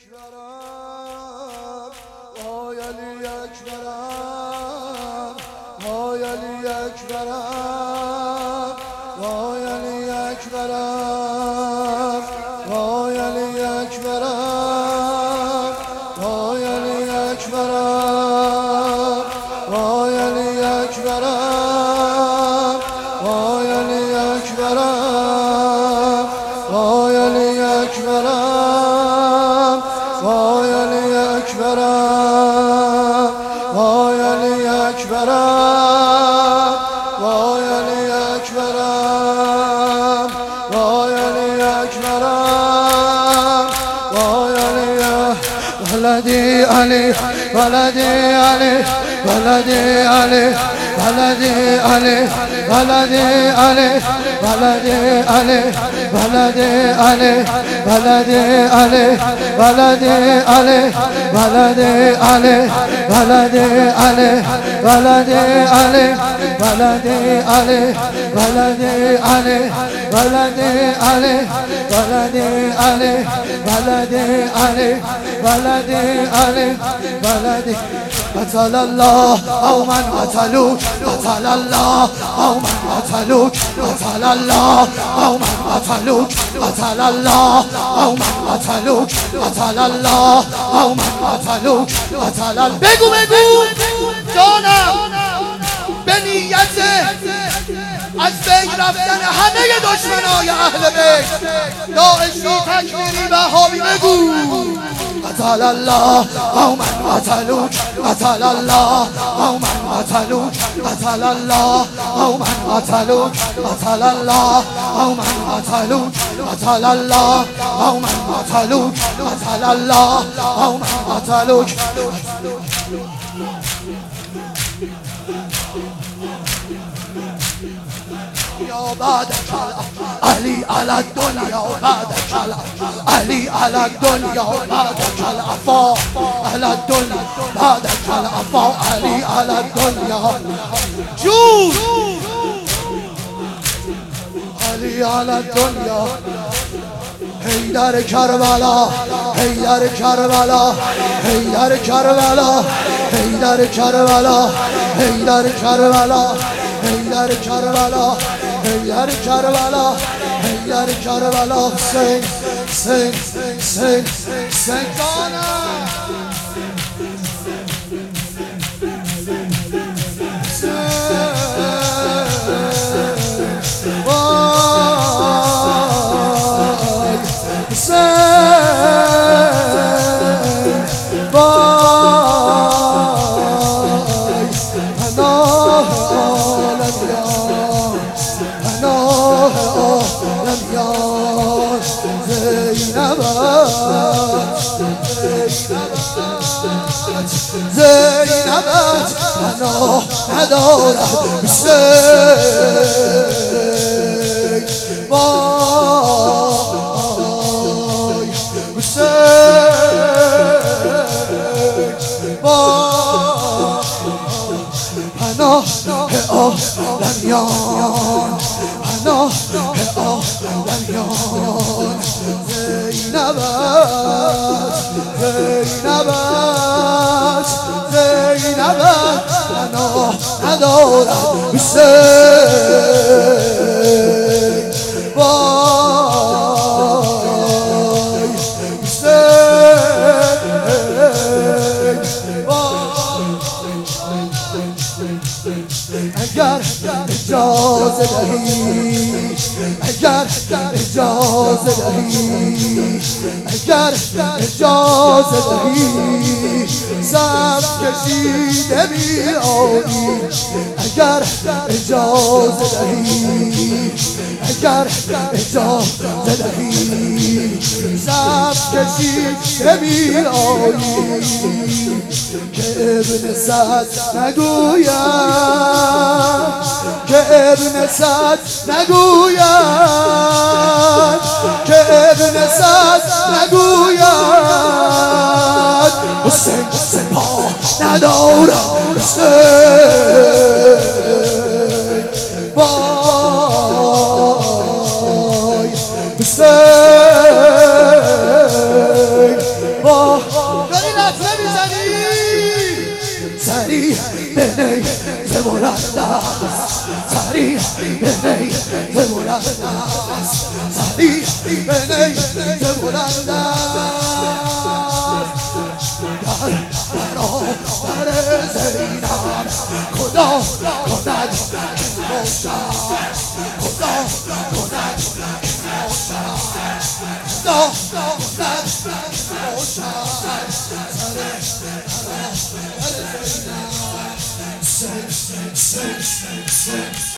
اکبرم وای علی اکبرم وای علی اکبرم وای علی اکبرم وای علی اکبرم وای علی اکبرم وای علی اکبرم وای علی اکبرم وای علی اکبرم وای علی اکبرم وای علی اکبرم وای علی اکبرم وای علی اکبرم وای علی ولدی علی ولدی علی ولدی علی ولدی علی ولدی علی ولدی علی ولدی علی ولدی علی ولدی علی ولدی علی ولدی علی ولدی علی ولدی علی ولدی علی ولدی علی ولدی علی ولدی علی ولدی علی ولدی قتل الله او من قتلوك قتل الله او من قتلوك قتل الله او من قتلوك قتل الله او من قتلوك قتل الله او من قتلوك قتل بگو جانم به نیت از بین رفتن همه دشمنای اهل بیت داعشی تکفیری وهابی بگو قتل الله او من قتلوك قتل الله او من قتلوك قتل الله او من قتلوك قتل الله او من قتلوك قتل الله او من قتلوك قتل الله او من قتلوك بعدك علي على الدنيا وبعدك علي على الدنيا وبعدك العفاء على الدنيا بعدك العفاء علي على الدنيا جود علي على الدنيا حيدر كربلا حيدر كربلا حيدر كربلا حيدر كربلا حيدر كربلا حيدر كربلا حيدر كربلا حيدر كربلا حسين حسين حسين حسين زينبت أنا ندارم حسين وای حسین وای پناه عالمیان پناه عالمیان زینبت زینبت زینبت پناه ندارم حسین وای حسین اگر اجازه دهی اگر اجازه دهی اگر اجازه دهی صف کشیده بیایی اگر اجازه دهی اگر اجازه دهی صف کشیده بیایی که ابن سعد نگوید که ابن سعد نگوید که ابن سعد نگوید حسین سپاه ندارم حسین وای حسین وای سری بنی بلند است سری بنی بلند است برادر زینب خدا کند که باشد خدا کند که باشد خدا کند که باشد سر